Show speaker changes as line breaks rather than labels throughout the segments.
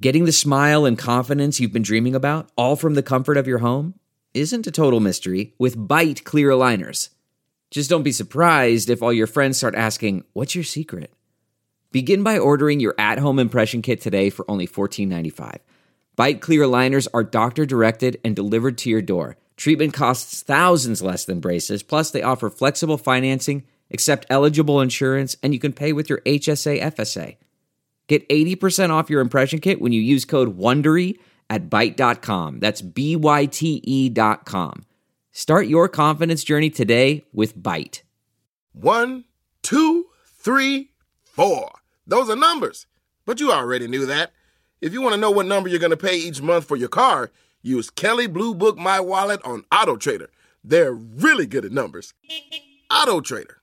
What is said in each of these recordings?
Getting the smile and confidence you've been dreaming about, all from the comfort of your home, isn't a total mystery with Byte clear aligners. Just don't be surprised if all your friends start asking, "What's your secret?" Begin by ordering your at-home impression kit today for only $14.95. Byte clear aligners are doctor-directed and delivered to your door. Treatment costs thousands less than braces, plus they offer flexible financing, accept eligible insurance, and you can pay with your HSA FSA. Get 80% off your impression kit when you use code WONDERY at Byte.com. That's BYTE.com. Start your confidence journey today with Byte.
1, 2, 3, 4. Those are numbers, but you already knew that. If you want to know what number you're going to pay each month for your car, use Kelley Blue Book My Wallet on Auto Trader. They're really good at numbers. Auto Trader.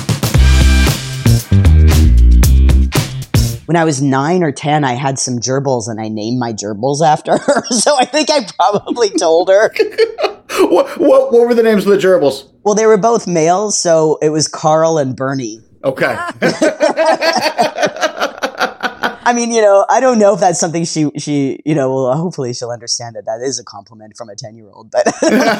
When I was 9 or 10, I had some gerbils and I named my gerbils after her. So I think I probably told her.
What were the names of the gerbils?
Well, they were both males, so it was Carl and Bernie.
Okay.
I mean, I don't know if that's something she well, hopefully she'll understand that that is a compliment from a 10-year-old, but.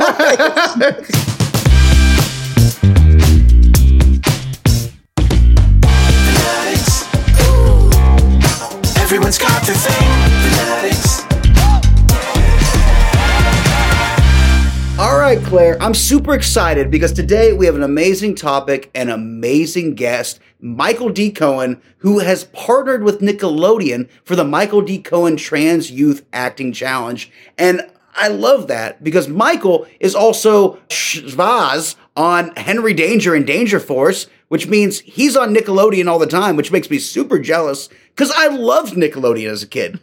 Everyone's got their thing. Fanatics.
All right, Claire, I'm super excited because today we have an amazing topic and amazing guest, Michael D. Cohen, who has partnered with Nickelodeon for the Michael D. Cohen Trans Youth Acting Challenge. And I love that because Michael is also Shvaz on Henry Danger and Danger Force, which means he's on Nickelodeon all the time, which makes me super jealous because I loved Nickelodeon as a kid.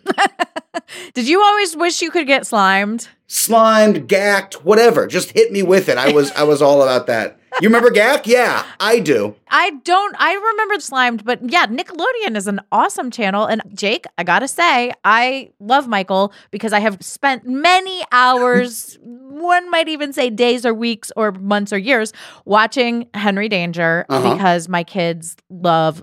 Did you always wish you could get slimed?
Slimed, gacked, whatever. Just hit me with it. I was all about that. You remember Gack? Yeah, I do.
I remember Slimed, but yeah, Nickelodeon is an awesome channel. And Jake, I gotta say, I love Michael because I have spent many hours, one might even say days or weeks or months or years, watching Henry Danger because my kids love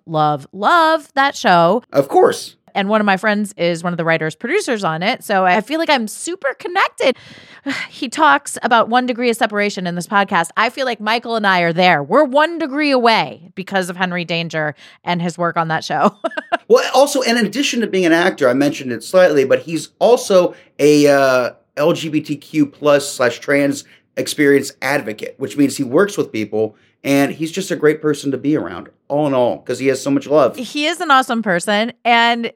that show.
Of course.
And one of my friends is one of the writers, producers on it. So I feel like I'm super connected. He talks about 1 degree of separation in this podcast. I feel like Michael and I are there. We're 1 degree away because of Henry Danger and his work on that show.
Well, also, and in addition to being an actor, I mentioned it slightly, but he's also a LGBTQ plus / trans experience advocate, which means he works with people. And he's just a great person to be around, all in all, because he has so much love.
He is an awesome person. And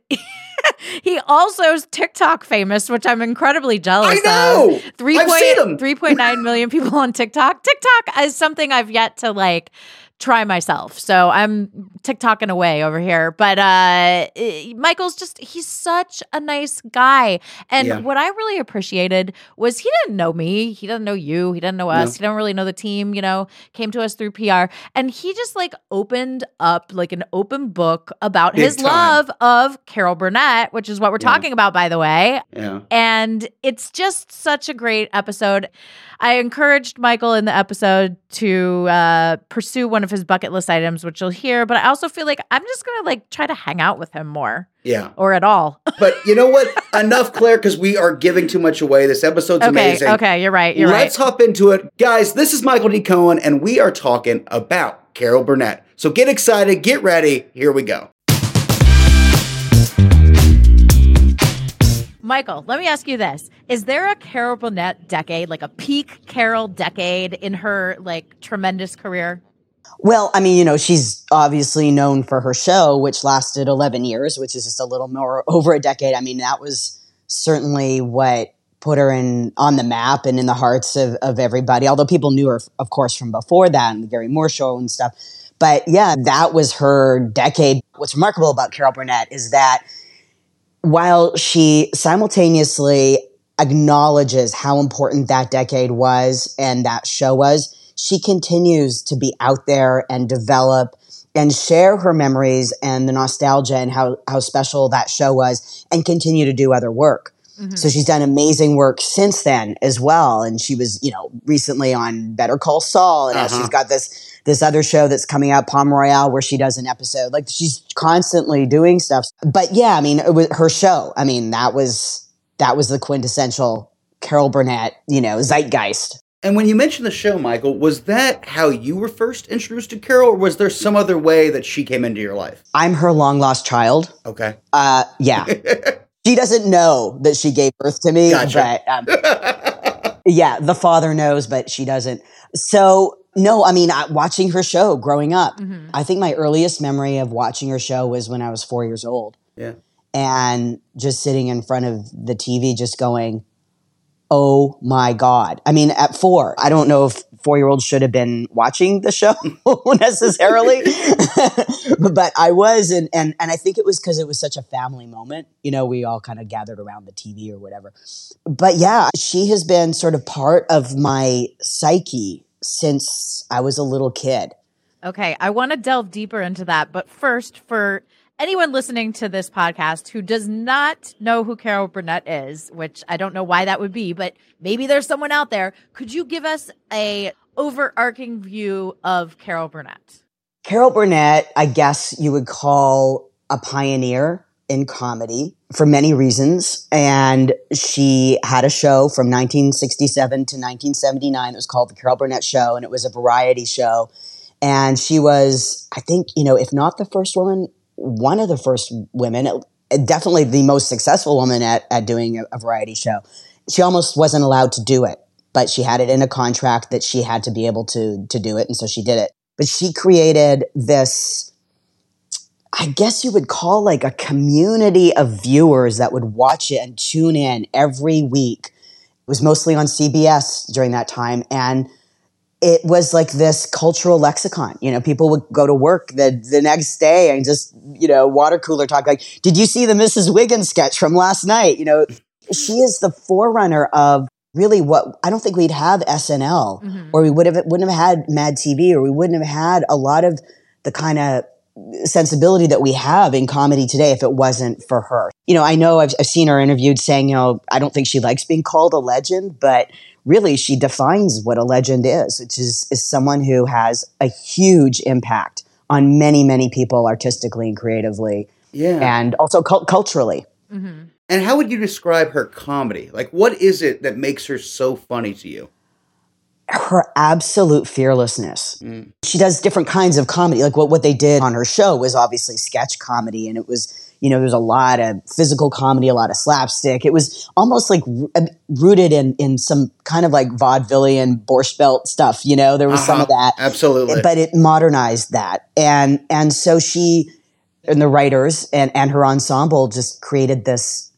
he also is TikTok famous, which I'm incredibly jealous
of. I know! I've seen him!
3.9 million people on TikTok. TikTok is something I've yet to, try myself. So I'm TikToking away over here. But Michael's he's such a nice guy. And what I really appreciated was he didn't know me. He doesn't know you. He doesn't know us. He didn't really know the team, came to us through PR. And he just opened up an open book about his love of Carol Burnett, which is what we're talking about, by the way.
Yeah.
And it's just such a great episode. I encouraged Michael in the episode to pursue one of his bucket list items, which you'll hear. But I also feel like I'm just going to try to hang out with him more.
Yeah.
Or at all.
But you know what? Enough, Claire, because we are giving too much away. This episode's amazing.
Okay, you're right.
Let's hop into it. Guys, this is Michael D. Cohen, and we are talking about Carol Burnett. So get excited, get ready. Here we go.
Michael, let me ask you this. Is there a Carol Burnett decade, a peak Carol decade in her, tremendous career?
Well, I mean, she's obviously known for her show, which lasted 11 years, which is just a little more over a decade. I mean, that was certainly what put her on the map and in the hearts of everybody, although people knew her, of course, from before that and the Gary Moore show and stuff. But yeah, that was her decade. What's remarkable about Carol Burnett is that while she simultaneously acknowledges how important that decade was and that show was, she continues to be out there and develop and share her memories and the nostalgia and how special that show was and continue to do other work. Mm-hmm. So she's done amazing work since then as well. And she was, recently on Better Call Saul. And now she's got this this other show that's coming out, Palm Royale, where she does an episode. Like she's constantly doing stuff. But yeah, I mean, it was her show. I mean, that was the quintessential Carol Burnett, zeitgeist.
And when you mentioned the show, Michael, was that how you were first introduced to Carol, or was there some other way that she came into your life?
I'm her long lost child.
Okay.
Yeah. She doesn't know that she gave birth to me,
Gotcha.
but yeah, the father knows, but she doesn't. So no, I mean, watching her show growing up, I think my earliest memory of watching her show was when I was 4 years old.
Yeah.
And just sitting in front of the TV, just going, oh my God. I mean, at 4, I don't know if 4-year-olds should have been watching the show necessarily, but I was. And I think it was because it was such a family moment. We all kind of gathered around the TV or whatever. But yeah, she has been sort of part of my psyche since I was a little kid.
Okay, I want to delve deeper into that. But first, for anyone listening to this podcast who does not know who Carol Burnett is, which I don't know why that would be, but maybe there's someone out there, could you give us a overarching view of Carol Burnett?
Carol Burnett, I guess you would call a pioneer in comedy for many reasons. And she had a show from 1967 to 1979 that was called The Carol Burnett Show, and it was a variety show. And she was, I think, if not the first woman, one of the first women, definitely the most successful woman at doing a variety show. She almost wasn't allowed to do it, but she had it in a contract that she had to be able to do it, and so she did it. But she created this, I guess you would call like a community of viewers that would watch it and tune in every week. It was mostly on CBS during that time, and it was like this cultural lexicon. People would go to work the next day and just, water cooler talk like, did you see the Mrs. Wiggins sketch from last night? She is the forerunner of really what I don't think we'd have SNL or we wouldn't have had Mad TV, or we wouldn't have had a lot of the kind of sensibility that we have in comedy today if it wasn't for her. I know I've seen her interviewed saying, I don't think she likes being called a legend, but really she defines what a legend is, which is someone who has a huge impact on many, many people artistically and creatively.
Yeah.
And also culturally.
Mm-hmm.
And how would you describe her comedy? Like, what is it that makes her so funny to you?
Her absolute fearlessness. She does different kinds of comedy. Like what they did on her show was obviously sketch comedy, and it was, there was a lot of physical comedy, a lot of slapstick. It was almost like rooted in some kind of like vaudevillian Borscht Belt stuff. There was some of that.
Absolutely.
But it modernized that. And so she and the writers and her ensemble just created this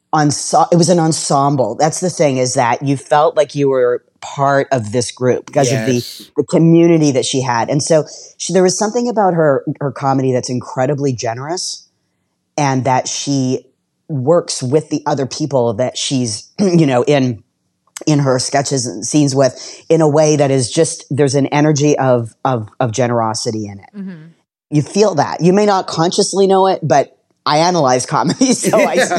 it was an ensemble. That's the thing, is that you felt like you were part of this group because of the community that she had. And so there was something about her comedy that's incredibly generous, and that she works with the other people that she's, in her sketches and scenes with, in a way that is just, there's an energy of generosity in it. Mm-hmm. You feel that. You may not consciously know it, but I analyze comedy, so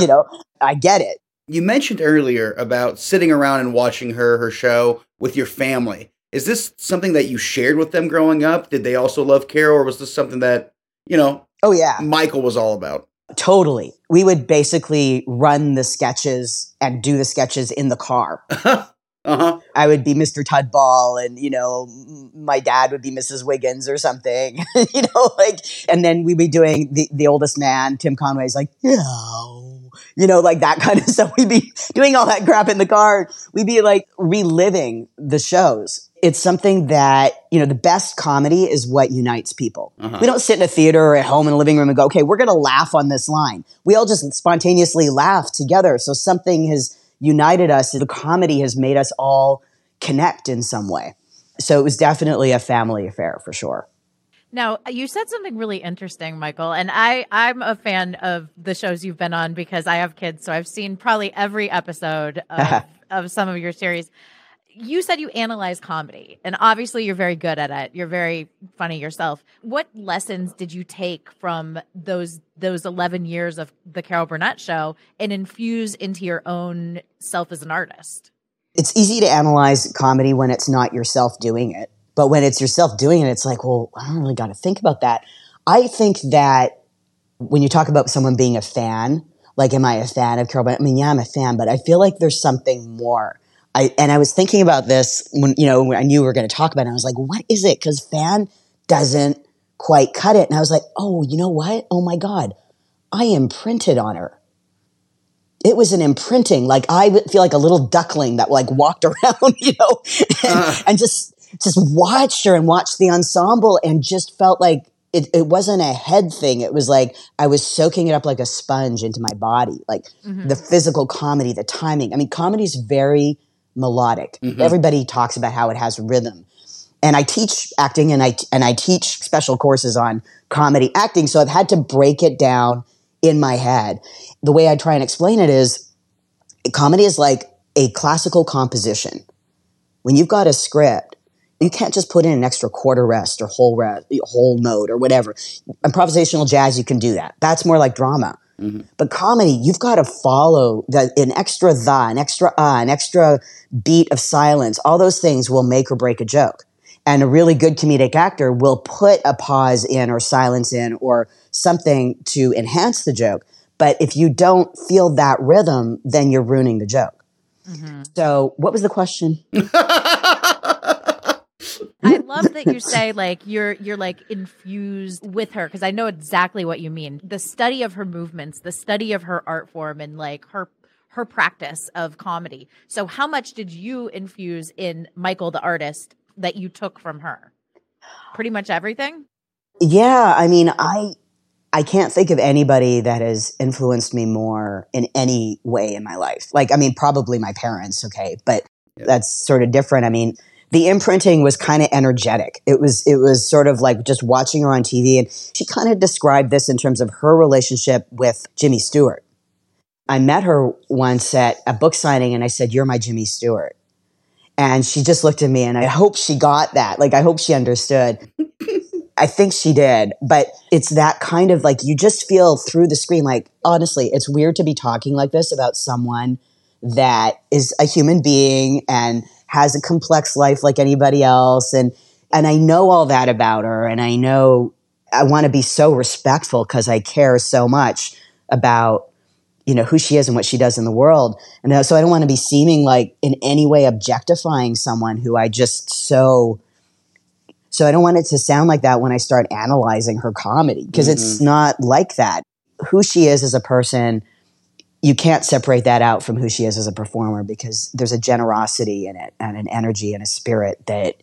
I get it.
You mentioned earlier about sitting around and watching her show with your family. Is this something that you shared with them growing up? Did they also love Carol, or was this something that,
oh yeah,
Michael was all about?
Totally. We would basically run the sketches and do the sketches in the car.
Uh-huh.
I would be Mr. Tudball, and, my dad would be Mrs. Wiggins or something, and then we'd be doing the oldest man, Tim Conway's like, like that kind of stuff. We'd be doing all that crap in the car. We'd be like reliving the shows. It's something that, the best comedy is what unites people. Uh-huh. We don't sit in a theater or at home in a living room and go, okay, we're going to laugh on this line. We all just spontaneously laugh together. So something has united us. The comedy has made us all connect in some way. So it was definitely a family affair for sure.
Now, you said something really interesting, Michael, and I'm a fan of the shows you've been on because I have kids, so I've seen probably every episode of some of your series. You said you analyze comedy, and obviously you're very good at it. You're very funny yourself. What lessons did you take from those 11 years of the Carol Burnett Show and infuse into your own self as an artist?
It's easy to analyze comedy when it's not yourself doing it. But when it's yourself doing it, it's like, well, I don't really got to think about that. I think that when you talk about someone being a fan, like, am I a fan of Carol Burnett? I mean, yeah, I'm a fan, but I feel like there's something more. I was thinking about this when I knew we were going to talk about it. I was like, what is it? Because fan doesn't quite cut it. And I was like, oh, you know what? Oh my God, I imprinted on her. It was an imprinting. Like, I feel like a little duckling that like walked around, and just watched her and watched the ensemble and just felt like it wasn't a head thing. It was like I was soaking it up like a sponge into my body, like the physical comedy, the timing. I mean, comedy is very melodic. Everybody talks about how it has rhythm. And I teach acting and I teach special courses on comedy acting. So I've had to break it down in my head. The way I try and explain it is comedy is like a classical composition. When you've got a script, you can't just put in an extra quarter rest or whole note or whatever. Improvisational jazz, you can do that. That's more like drama. But comedy, you've got to follow an extra an extra beat of silence. All those things will make or break a joke. And a really good comedic actor will put a pause in or silence in or something to enhance the joke. But if you don't feel that rhythm, then you're ruining the joke. So what was the question?
I love that you say like you're like infused with her, because I know exactly what you mean. The study of her movements, the study of her art form, and like her practice of comedy. So how much did you infuse in Michael the artist that you took from her? Pretty much everything?
Yeah, I mean, I can't think of anybody that has influenced me more in any way in my life. Like, I mean, probably my parents, okay, but that's sort of different. I mean, the imprinting was kind of energetic. It was sort of like just watching her on TV, and she kind of described this in terms of her relationship with Jimmy Stewart. I met her once at a book signing, and I said, "You're my Jimmy Stewart." And she just looked at me, and I hope she got that. Like, I hope she understood. I think she did, but it's that kind of like, you just feel through the screen. Like, honestly, it's weird to be talking like this about someone that is a human being and has a complex life like anybody else. And I know all that about her. And I know I want to be so respectful because I care so much about, who she is and what she does in the world. And so I don't want to be seeming like in any way objectifying someone who I just so I don't want it to sound like that when I start analyzing her comedy, because it's not like that. Who she is as a person, you can't separate that out from who she is as a performer, because there's a generosity in it and an energy and a spirit that,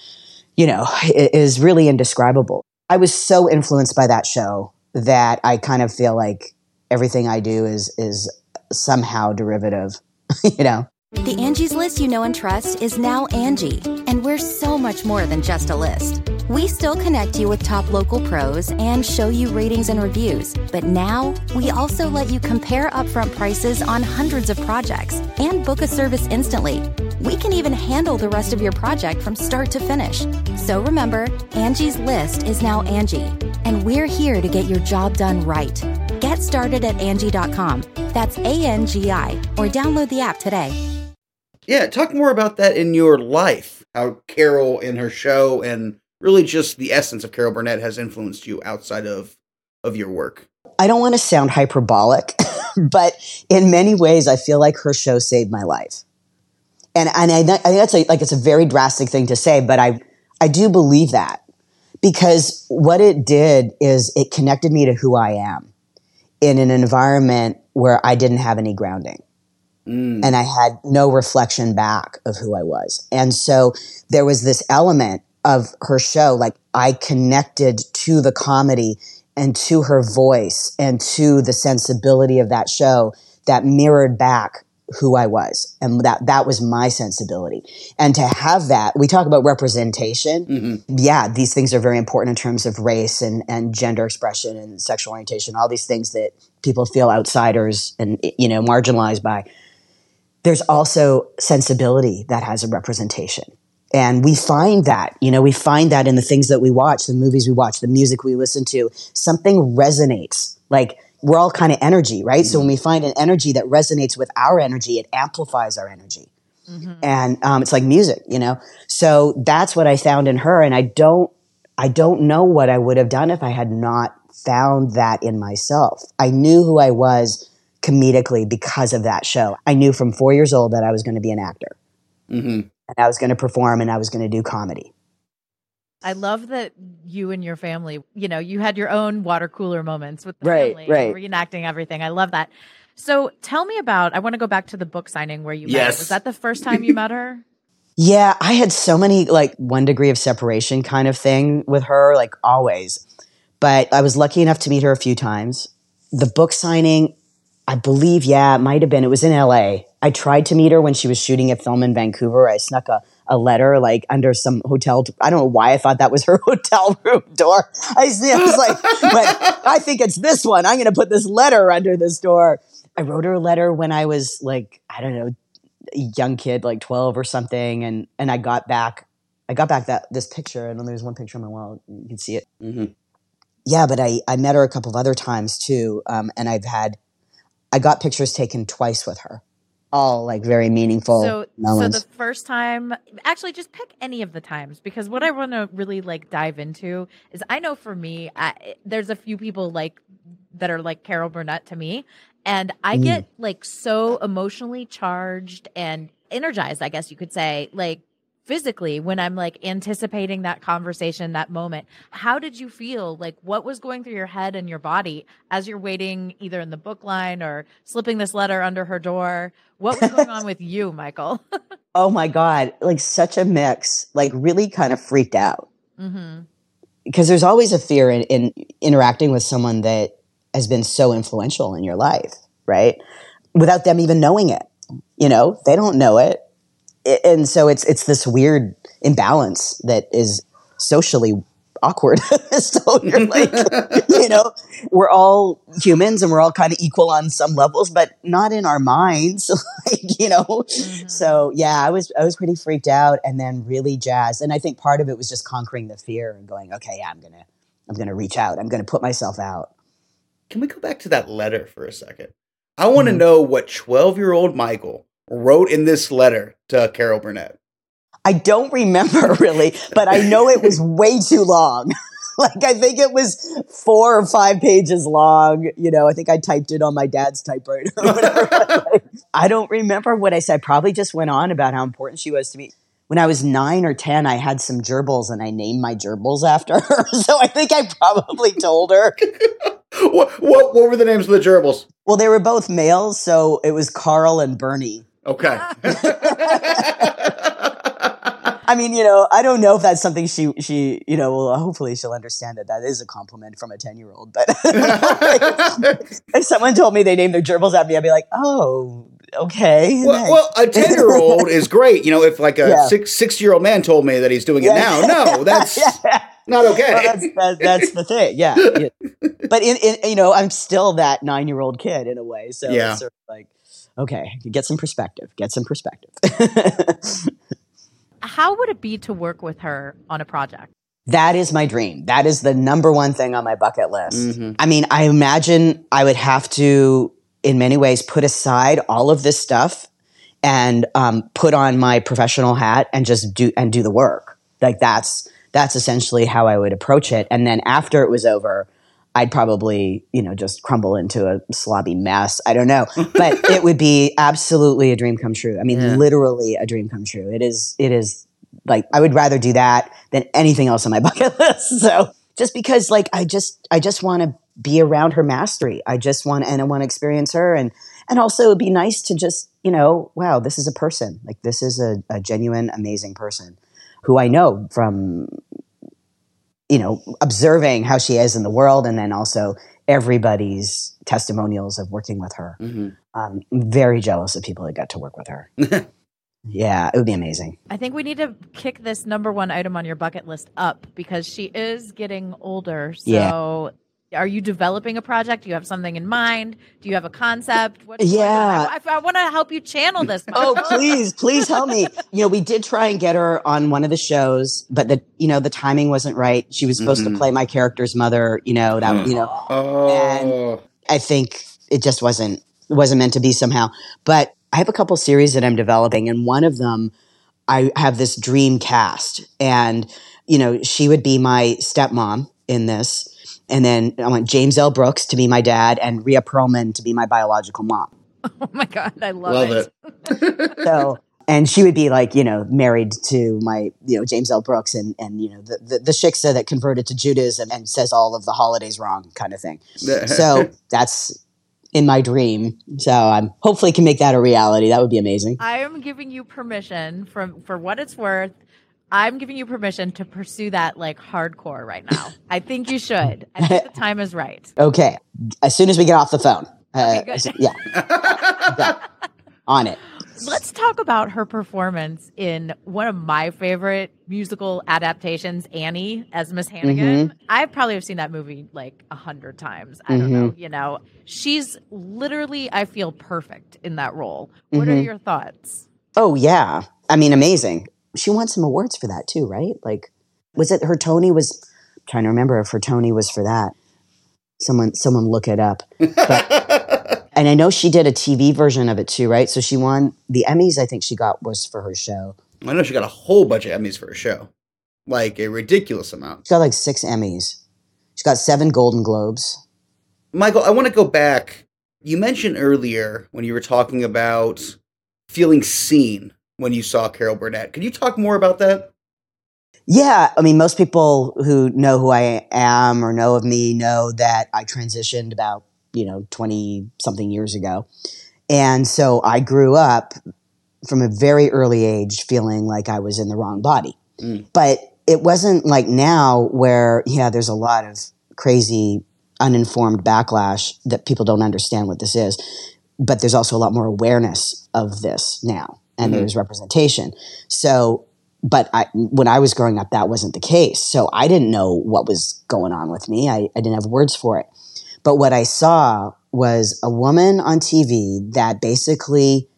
is really indescribable. I was so influenced by that show that I kind of feel like everything I do is somehow derivative,
The Angie's List you know and trust is now Angie, and we're so much more than just a list. We still connect you with top local pros and show you ratings and reviews, but now we also let you compare upfront prices on hundreds of projects and book a service instantly. We can even handle the rest of your project from start to finish. So remember, Angie's List is now Angie, and we're here to get your job done right. Get started at Angie.com. That's ANGI, or download the app today.
Yeah, talk more about that in your life, how Carol and her show and really just the essence of Carol Burnett has influenced you outside of your work.
I don't want to sound hyperbolic, but in many ways, I feel like her show saved my life. And I think that's it's a very drastic thing to say, but I do believe that, because what it did is it connected me to who I am in an environment where I didn't have any grounding. And I had no reflection back of who I was. And so there was this element of her show, like I connected to the comedy and to her voice and to the sensibility of that show that mirrored back who I was. And that was my sensibility. And to have that, we talk about representation. Yeah, these things are very important in terms of race and gender expression and sexual orientation, all these things that people feel outsiders and, marginalized by. There's also sensibility that has a representation. And we find that, in the things that we watch, the movies we watch, the music we listen to. Something resonates. Like, we're all kind of energy, right? So when we find an energy that resonates with our energy, it amplifies our energy. And it's like music, you know? So that's what I found in her. And I don't know what I would have done if I had not found that in myself. I knew who I was comedically because of that show. I knew from 4 years old that I was going to be an actor. And I was going to perform and I was going to do comedy.
I love that you and your family, you know, you had your own water cooler moments with the family,
right.
reenacting everything. I love that. So tell me about, I want to go back to the book signing where you met her. Was that the first time you met her?
Yeah, I had so many, like, 1 degree of separation kind of thing with her, like, always. But I was lucky enough to meet her a few times. The book signing, I believe, it might have been, it was in LA. I tried to meet her when she was shooting a film in Vancouver. I snuck a letter, like, under some hotel. I don't know why I thought that was her hotel room door. I was like, but I think it's this one. I'm going to put this letter under this door. I wrote her a letter when I was, like, I don't know, a young kid, like 12 or something. And I got back this picture. And then there's one picture on my wall. You can see it. Yeah, but I met her a couple of other times too. And I got pictures taken twice with her. All like very meaningful moments.
So the first time, actually just pick any of the times, because what I want to really like dive into is, I know for me, there's a few people like that are like Carol Burnett to me. And I get like so emotionally charged and energized, I guess you could say, like physically, when I'm like anticipating that conversation, that moment. How did you feel? Like, what was going through your head and your body as you're waiting either in the book line or slipping this letter under her door? What was going on with you, Michael?
Oh my God. Like such a mix, like really kind of freaked out. Because there's always a fear in interacting with someone that has been so influential in your life, right? Without them even knowing it. You know, they don't know it. And so it's this weird imbalance that is socially awkward. So you're like, you know, we're all humans and we're all kind of equal on some levels, but not in our minds, like, you know? So yeah, I was pretty freaked out and then really jazzed. And I think part of it was just conquering the fear and going, okay, yeah, I'm going to reach out. I'm going to put myself out.
Can we go back to that letter for a second? I want to know what 12-year-old Michael wrote in this letter to Carol Burnett.
I don't remember really, but I know it was way too long. Like, I think it was 4 or 5 pages long. You know, I think I typed it on my dad's typewriter or whatever. Like, I don't remember what I said. I probably just went on about how important she was to me. When I was 9 or 10, I had some gerbils and I named my gerbils after her. So I think I probably told her.
What were the names of the gerbils?
Well, they were both males, so it was Carl and Bernie.
Okay.
I mean, you know, I don't know if that's something she, you know, well, hopefully she'll understand that is a compliment from a 10-year-old. But if someone told me they named their gerbils after me, I'd be like, oh, okay.
Well, a 10-year-old is great. You know, if like a 6-year-old man told me that he's doing it now, no, that's not okay.
Well, that's the thing. Yeah. But in you know, I'm still that 9-year-old kid in a way. So it's sort of like, okay, get some perspective.
How would it be to work with her on a project?
That is my dream. That is the number one thing on my bucket list. I mean, I imagine I would have to, in many ways, put aside all of this stuff and put on my professional hat and just do the work. Like that's essentially how I would approach it. And then after it was over, I'd probably, you know, just crumble into a slobby mess. I don't know. But it would be absolutely a dream come true. I mean, literally a dream come true. It is like, I would rather do that than anything else on my bucket list. So just because like, I just want to be around her mastery. I want to experience her. And also it'd be nice to just, you know, wow, this is a person. Like this is a genuine, amazing person who I know from, you know, observing how she is in the world and then also everybody's testimonials of working with her. I'm very jealous of people that got to work with her. Yeah, it would be amazing.
I think we need to kick this number one item on your bucket list up because she is getting older. So are you developing a project? Do you have something in mind? Do you have a concept? I want to help you channel this.
Oh, please help me. You know, we did try and get her on one of the shows, but the timing wasn't right. She was supposed to play my character's mother, you know, and I think it just wasn't meant to be somehow. But I have a couple series that I'm developing, and one of them, I have this dream cast. And, she would be my stepmom in this. And then I want James L. Brooks to be my dad and Rhea Perlman to be my biological mom.
Oh my God, I love it.
So, and she would be like, married to my, James L. Brooks and the shiksa that converted to Judaism and says all of the holidays wrong kind of thing. So that's in my dream. So I'm hopefully can make that a reality. That would be amazing.
I am giving you permission for what it's worth. I'm giving you permission to pursue that like hardcore right now. I think you should. I think the time is right.
Okay. As soon as we get off the phone.
Okay, good.
Yeah. On it.
Let's talk about her performance in one of my favorite musical adaptations, Annie, as Miss Hannigan. I probably have seen that movie like 100 times. I don't know. She's literally, I feel, perfect in that role. What are your thoughts?
Oh, yeah. I mean, amazing. She won some awards for that too, right? Like, was it her Tony was, I'm trying to remember if her Tony was for that. Someone look it up. But, and I know she did a TV version of it too, right? So she won the Emmys. I think she got was for her show.
I know she got a whole bunch of Emmys for her show, like a ridiculous amount.
She got like 6 Emmys. She got 7 Golden Globes.
Michael, I want to go back. You mentioned earlier when you were talking about feeling seen when you saw Carol Burnett. Could you talk more about that?
Yeah, I mean, most people who know who I am or know of me know that I transitioned about 20-something years ago. And so I grew up from a very early age feeling like I was in the wrong body. But it wasn't like now where, there's a lot of crazy, uninformed backlash that people don't understand what this is. But there's also a lot more awareness of this now, and there's representation. So, but when I was growing up, that wasn't the case. So I didn't know what was going on with me. I didn't have words for it. But what I saw was a woman on TV that basically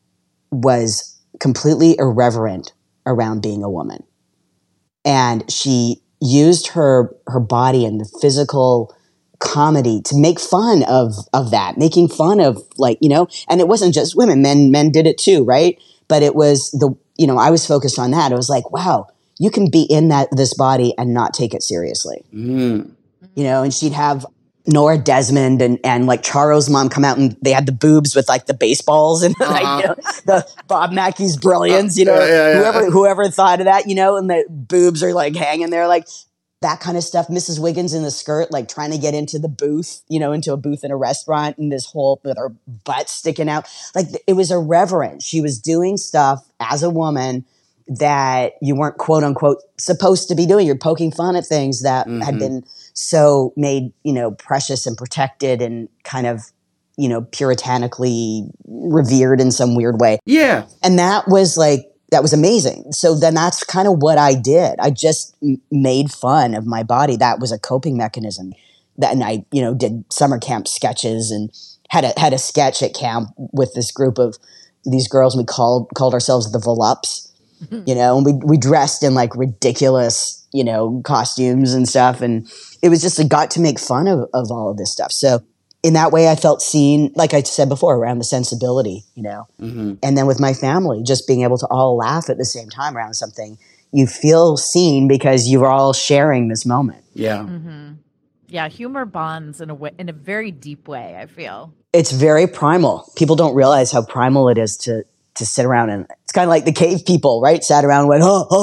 was completely irreverent around being a woman. And she used her body and the physical comedy to make fun of that, making fun of and it wasn't just women, men did it too, right? But it was I was focused on that. I was like, wow, you can be in this body and not take it seriously. And she'd have Nora Desmond and like Charo's mom come out and they had the boobs with like the baseballs and the Bob Mackey's Brilliance, whoever thought of that, and the boobs are like hanging there, like that kind of stuff. Mrs. Wiggins in the skirt, like trying to get into the booth, into a booth in a restaurant, and this whole with her butt sticking out. Like it was irreverent. She was doing stuff as a woman that you weren't quote unquote supposed to be doing. You're poking fun at things that had been so made, precious and protected and kind of, puritanically revered in some weird way.
Yeah.
And that was amazing. So then that's kind of what I did. I just made fun of my body. That was a coping mechanism. And I, did summer camp sketches and had a sketch at camp with this group of these girls. We called ourselves the Volupes, and we dressed in like ridiculous, costumes and stuff. And it was just, I got to make fun of all of this stuff. So in that way, I felt seen, like I said before, around the sensibility, And then with my family, just being able to all laugh at the same time around something, you feel seen because you're all sharing this moment.
Yeah.
Yeah, humor bonds in a very deep way, I feel.
It's very primal. People don't realize how primal it is to sit around, and it's kind of like the cave people, right? Sat around and went,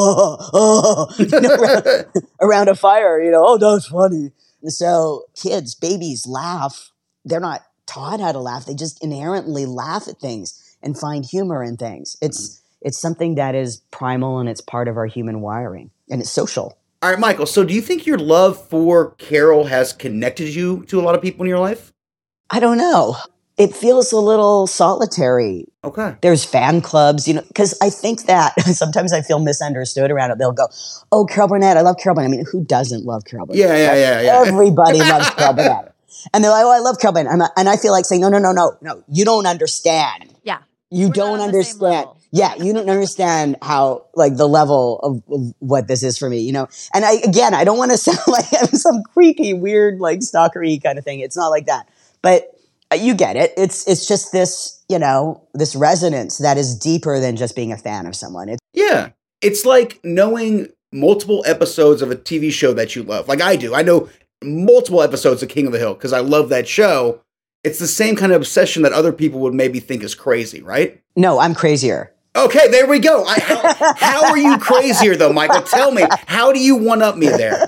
around a fire, oh, that's funny. And so kids, babies laugh. They're not taught how to laugh. They just inherently laugh at things and find humor in things. It's something that is primal and it's part of our human wiring, and it's social.
All right, Michael, so do you think your love for Carol has connected you to a lot of people in your life?
I don't know. It feels a little solitary.
Okay.
There's fan clubs, because I think that sometimes I feel misunderstood around it. They'll go, oh, Carol Burnett, I love Carol Burnett. I mean, who doesn't love Carol Burnett?
Yeah.
Everybody loves Carol Burnett. And they're like, oh, I love Carol Burnett. And I feel like saying, no, you don't understand.
Yeah.
You don't understand. Yeah, you don't understand how, like, the level of what this is for me, And I don't want to sound like I'm some creepy, weird, like, stalkery kind of thing. It's not like that. But you get it. It's just this, this resonance that is deeper than just being a fan of someone.
Yeah. It's like knowing multiple episodes of a TV show that you love. Like I do. I know multiple episodes of King of the Hill because I love that show. It's the same kind of obsession that other people would maybe think is crazy, right?
No, I'm crazier.
Okay, there we go. How are you crazier, though, Michael? Tell me. How do you one-up me there?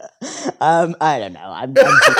I don't know. I'm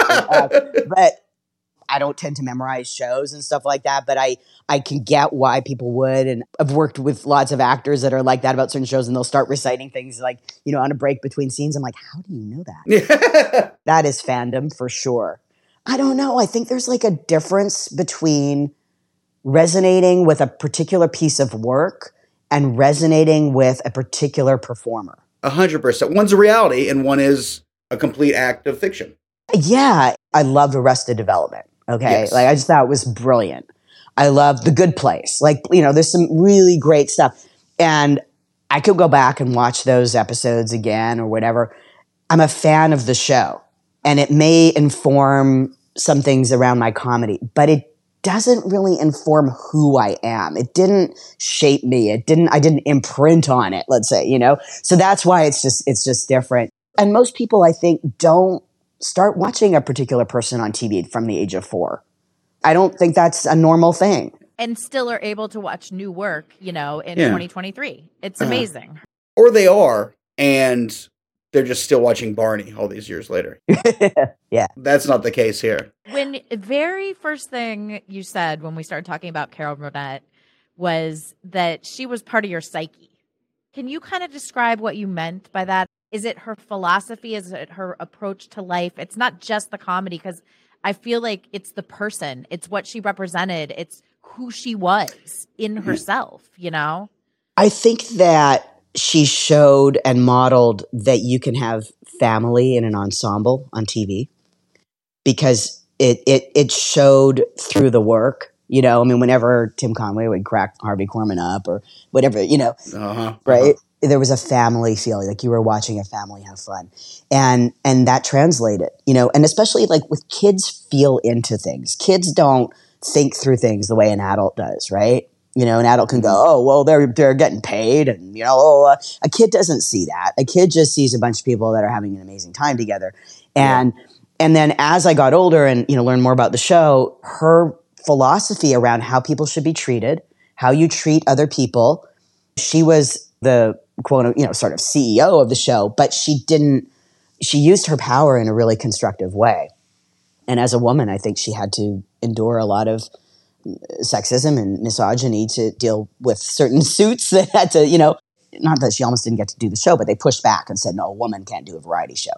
but I don't tend to memorize shows and stuff like that, but I can get why people would. And I've worked with lots of actors that are like that about certain shows, and they'll start reciting things like, on a break between scenes. I'm like, how do you know that? That is fandom for sure. I don't know. I think there's like a difference between resonating with a particular piece of work and resonating with a particular performer.
100%. One's a reality and one is a complete act of fiction.
Yeah. I loved Arrested Development. Okay.
Yes.
Like I just thought it was brilliant. I love The Good Place. Like, there's some really great stuff. And I could go back and watch those episodes again or whatever. I'm a fan of the show and it may inform some things around my comedy, but it doesn't really inform who I am. It didn't shape me. I didn't imprint on it, let's say, So that's why it's just different. And most people, I think, don't start watching a particular person on TV from the age of 4. I don't think that's a normal thing.
And still are able to watch new work, in 2023. It's amazing.
Or they are, and they're just still watching Barney all these years later.
Yeah.
That's not the case here.
When very first thing you said when we started talking about Carol Burnett was that she was part of your psyche. Can you kind of describe what you meant by that? Is it her philosophy? Is it her approach to life? It's not just the comedy, because I feel like it's the person. It's what she represented. It's who she was in herself,
I think that she showed and modeled that you can have family in an ensemble on TV, because it showed through the work. Whenever Tim Conway would crack Harvey Korman up or whatever, right? There was a family feeling, like you were watching a family have fun. And that translated, and especially like with kids feel into things. Kids don't think through things the way an adult does, right? An adult can go, oh, well, they're getting paid. And, a kid doesn't see that. A kid just sees a bunch of people that are having an amazing time together. And then as I got older and, learned more about the show, her philosophy around how people should be treated, how you treat other people. She was the quote, sort of CEO of the show, but she used her power in a really constructive way. And as a woman, I think she had to endure a lot of sexism and misogyny to deal with certain suits that had to, not that she almost didn't get to do the show, but they pushed back and said, no, a woman can't do a variety show.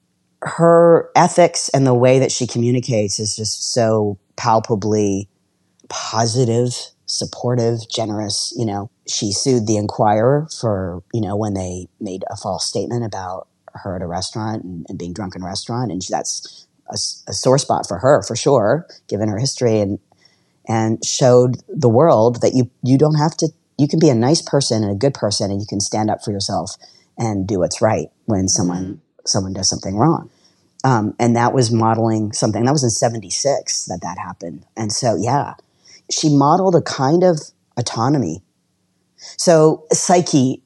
Her ethics and the way that she communicates is just so palpably positive, supportive, generous. She sued the Enquirer for, when they made a false statement about her at a restaurant and being drunk in a restaurant. And that's a sore spot for her, for sure, given her history, and showed the world that you don't have to, you can be a nice person and a good person, and you can stand up for yourself and do what's right when someone does something wrong. And that was modeling something. That was in 1976 that happened. And so, yeah, she modeled a kind of autonomy. So Psyche,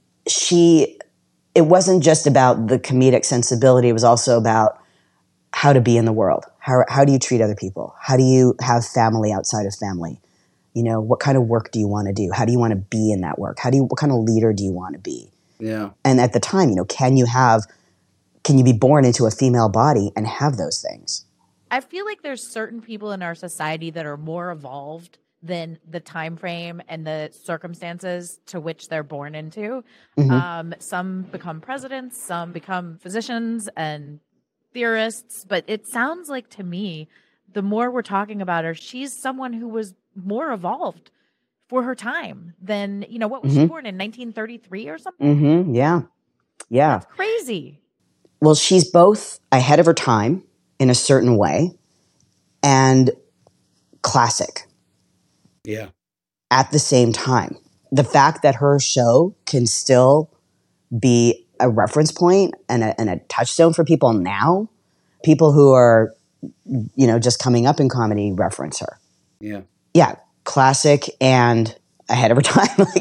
it wasn't just about the comedic sensibility. It was also about how to be in the world. How do you treat other people? How do you have family outside of family? What kind of work do you want to do? How do you want to be in that work? What kind of leader do you want to be?
Yeah.
And at the time, can you be born into a female body and have those things?
I feel like there's certain people in our society that are more evolved than the time frame and the circumstances to which they're born into. Mm-hmm. Some become presidents, some become physicians and theorists, but it sounds like to me, the more we're talking about her, she's someone who was more evolved for her time than, what was she born in 1933 or something?
Mm-hmm. Yeah.
That's crazy.
Well, she's both ahead of her time in a certain way and classic.
Yeah.
At the same time, the fact that her show can still be a reference point and a touchstone for people now, people who are, just coming up in comedy reference her.
Yeah.
Yeah. classic and ahead of her time. Like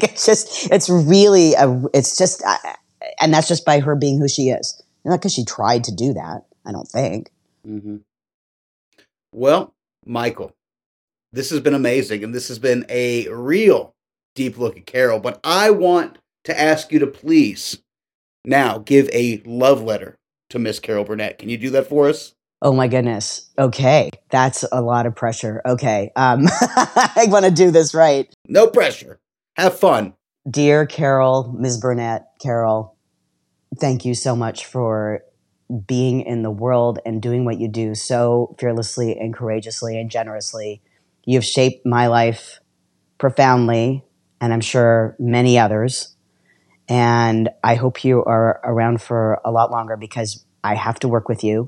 and that's just by her being who she is. Not because she tried to do that, I don't think.
Mm-hmm. Well, Michael, this has been amazing, and this has been a real deep look at Carol, but I want to ask you to please now give a love letter to Miss Carol Burnett. Can you do that for us?
Oh my goodness. Okay. That's a lot of pressure. Okay. I want to do this right.
No pressure. Have fun.
Dear Carol, Ms. Burnett, Carol, thank you so much for being in the world and doing what you do so fearlessly and courageously and generously. You've shaped my life profoundly, and I'm sure many others. And I hope you are around for a lot longer because I have to work with you.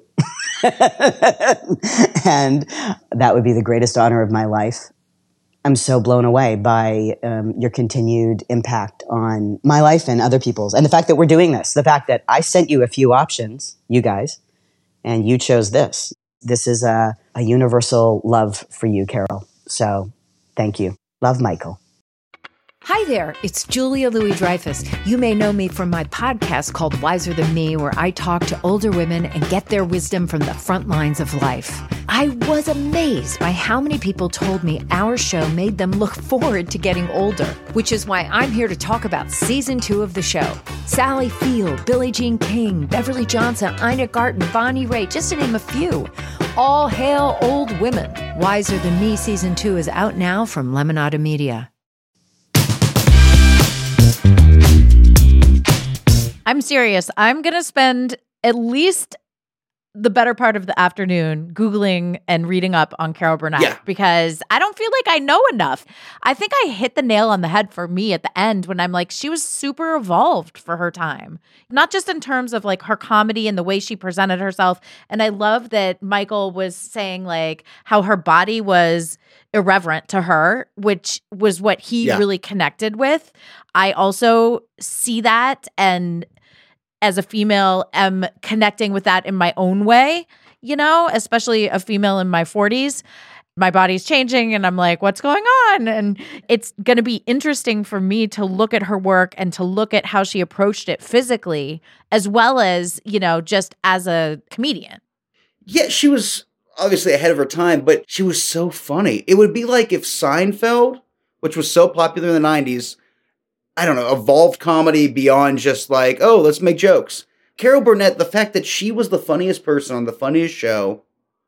And that would be the greatest honor of my life. I'm so blown away by your continued impact on my life and other people's. And the fact that we're doing this, the fact that I sent you a few options, you guys, and you chose this. This is a universal love for you, Carol. So thank you. Love, Michael.
Hi there, it's Julia Louis-Dreyfus. You may know me from my podcast called Wiser Than Me, where I talk to older women and get their wisdom from the front lines of life. I was amazed by how many people told me our show made them look forward to getting older, which is why I'm here to talk about season 2 of the show. Sally Field, Billie Jean King, Beverly Johnson, Ina Garten, Bonnie Raitt, just to name a few. All hail old women. Wiser Than Me season 2 is out now from Lemonada Media.
I'm serious. I'm going to spend at least the better part of the afternoon Googling and reading up on Carol Burnett because I don't feel like I know enough. I think I hit the nail on the head for me at the end when I'm like, she was super evolved for her time, not just in terms of like her comedy and the way she presented herself. And I love that Michael was saying like how her body was irreverent to her, which was what he really connected with. I also see that, and as a female, am connecting with that in my own way, you know, especially a female in my 40s. My body's changing and I'm like, what's going on? And it's going to be interesting for me to look at her work and to look at how she approached it physically, as well as, you know, just as a comedian.
Yeah, she was obviously ahead of her time, but she was so funny. It would be like if Seinfeld, which was so popular in the 90s, I don't know, evolved comedy beyond just like, oh, let's make jokes. Carol Burnett, the fact that she was the funniest person on the funniest show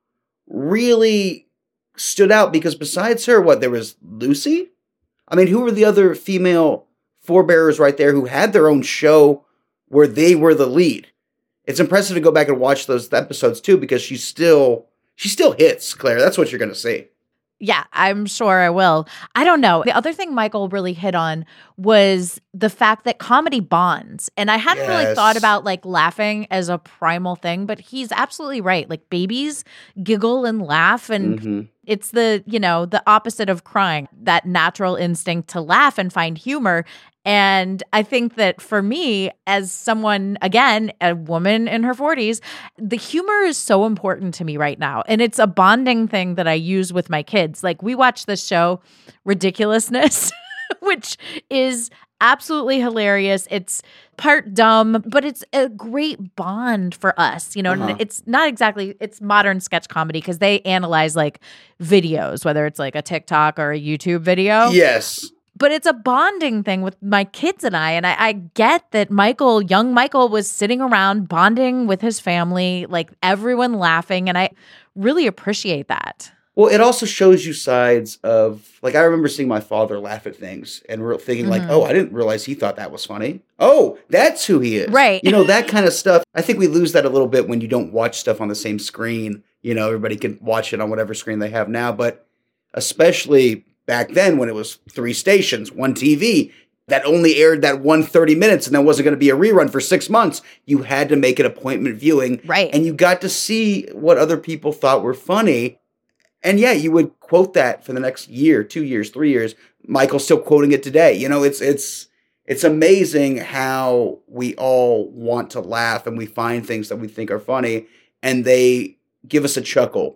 really stood out because besides her, there was Lucy? I mean, who were the other female forebearers right there who had their own show where they were the lead? It's impressive to go back and watch those episodes too because she still hits, Claire. That's what you're going to see.
Yeah, I'm sure I will. I don't know. The other thing Michael really hit on was the fact that comedy bonds. And I hadn't really thought about like laughing as a primal thing, but he's absolutely right. Like babies giggle and laugh and it's the, you know, the opposite of crying, that natural instinct to laugh and find humor. And I think that for me, as someone, again, a woman in her 40s, the humor is so important to me right now. And it's a bonding thing that I use with my kids. Like we watch this show, Ridiculousness, which is absolutely hilarious. It's part dumb, but it's a great bond for us, you know, and it's not exactly, it's modern sketch comedy because they analyze like videos, whether it's like a TikTok or a YouTube video.
Yes.
But it's a bonding thing with my kids and I get that young Michael was sitting around bonding with his family, like everyone laughing, and I really appreciate that.
Well, it also shows you sides of, like, I remember seeing my father laugh at things and thinking like, oh, I didn't realize he thought that was funny. Oh, that's who he is.
Right.
You know, that kind of stuff. I think we lose that a little bit when you don't watch stuff on the same screen. You know, everybody can watch it on whatever screen they have now, but especially back then when it was 3 stations, 1 TV, that only aired that 30 minutes and then wasn't going to be a rerun for 6 months. You had to make it appointment viewing.
Right.
And you got to see what other people thought were funny. And yeah, you would quote that for the next year, 2 years, 3 years. Michael's still quoting it today. You know, it's amazing how we all want to laugh and we find things that we think are funny and they give us a chuckle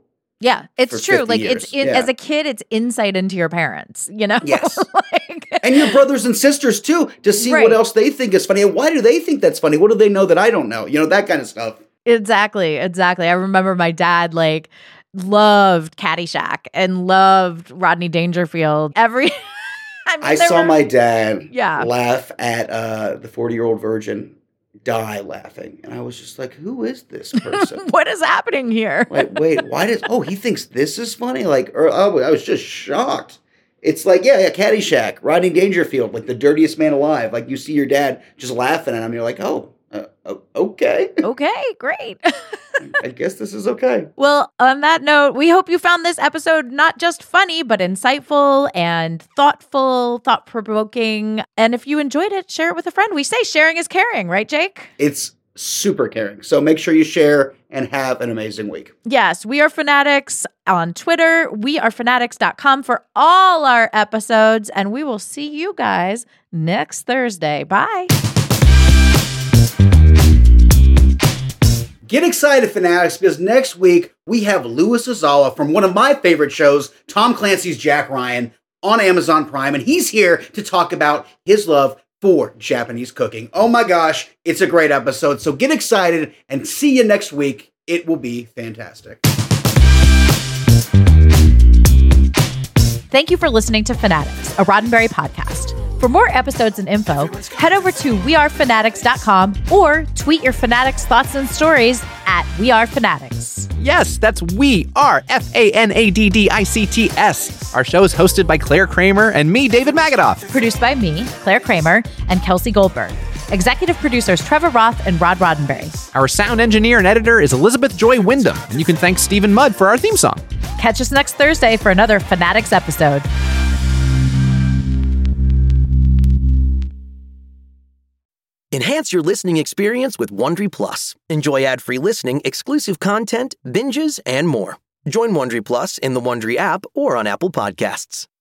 Yeah, it's
for
true.
50
Like
years.
it's as a kid, it's insight into your parents, you know?
Yes.
Like,
And your brothers and sisters too, to see
Right.
what else they think is funny. And why do they think that's funny? What do they know that I don't know? You know, that kind of stuff.
exactly. I remember my dad like loved Caddyshack and loved Rodney Dangerfield.
I saw my dad
Yeah.
laugh at the 40-Year-Old Virgin, die laughing. And I was just like, who is this person?
What is happening here?
Like, wait, he thinks this is funny? Like, I was just shocked. It's like, yeah, Caddyshack, Rodney Dangerfield, like the dirtiest man alive. Like you see your dad just laughing at him. You're like, okay.
Okay, great.
I guess this is okay.
Well, on that note, we hope you found this episode not just funny, but insightful and thoughtful, thought-provoking. And if you enjoyed it, share it with a friend. We say sharing is caring, right, Jake?
It's super caring. So make sure you share and have an amazing week.
Yes, We Are Fanatics on Twitter, wearefanatics.com for all our episodes, and we will see you guys next Thursday. Bye.
Get excited, Fanatics, because next week we have Louis Azala from one of my favorite shows, Tom Clancy's Jack Ryan, on Amazon Prime, and he's here to talk about his love for Japanese cooking. Oh my gosh, it's a great episode, so get excited and see you next week. It will be fantastic.
Thank you for listening to Fanatics, a Roddenberry podcast. For more episodes and info, head over to wearefanatics.com or tweet your Fanatics thoughts and stories at wearefanatics.
Yes, that's We Are, FANADDICTS. Our show is hosted by Claire Kramer and me, David Magadoff.
Produced by me, Claire Kramer, and Kelsey Goldberg. Executive producers Trevor Roth and Rod Roddenberry.
Our sound engineer and editor is Elizabeth Joy Wyndham, and you can thank Stephen Mudd for our theme song.
Catch us next Thursday for another Fanatics episode.
Enhance your listening experience with Wondery Plus. Enjoy ad-free listening, exclusive content, binges, and more. Join Wondery Plus in the Wondery app or on Apple Podcasts.